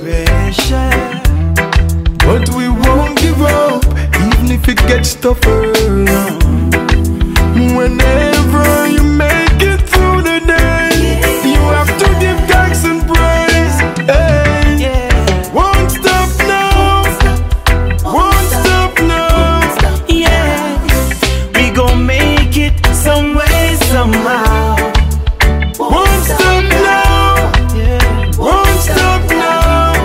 pressure, but we won't give up, even if it gets tougher. Whenever you make it through the day, you have to give thanks and praise. Hey. Won't stop now, won't stop now. Yeah, we gon' make it some way, somehow. Won't stop now, won't stop now.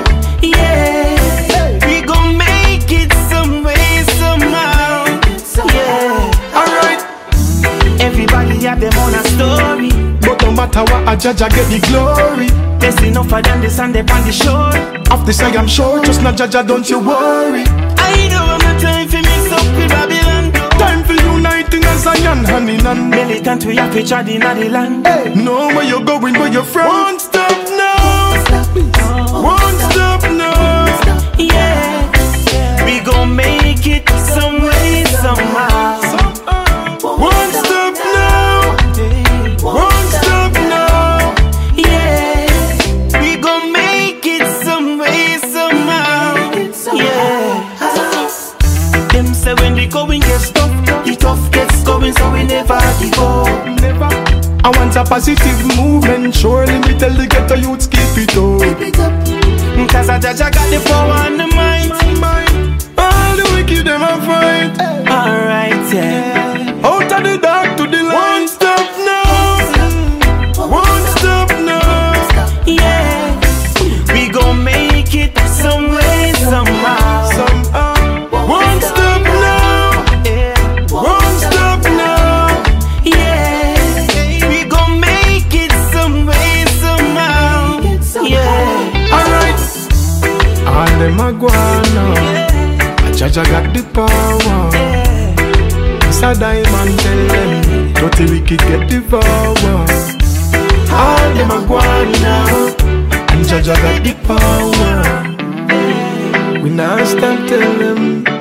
Yeah, we gon' make it some way, somehow. Yeah, alright. everybody have them on a story, But no matter what, I judge, I get the glory. there's enough of them, they stand up on the shore. Of this I am sure, just not judge, don't you worry. I know I'm not time for mix up with Babylon. Time for uniting as Zion, hand in hand. Militant, we have to trod in the land. Know where you're going, where you're from. Won't stop now, won't stop now. Yeah, we gon' make it some way, somehow. Won't stop now, won't stop now. Yeah, we gon' make it some way, somehow. Yeah. Them say when the going gets tough, the tough gets going, so we never give up. Never. I want a positive movement. Surely me tell the ghetto youths keep it up. Cause I judge I got the power and the mind. All the wicked them a fight. Alright, yeah. Out of the dark to the light. Won't stop now, won't stop now. Yeah, we gon' make it some way, somehow. Somehow. Won't stop now, Yeah, won't stop now. yeah, we gon' make it some way, somehow. Yeah, Alright. All them a go on now. A judge I got the power. It's a diamond, tell them dirty wicked get devoured. All them a go on now. And judge I got the power. We not stop tell them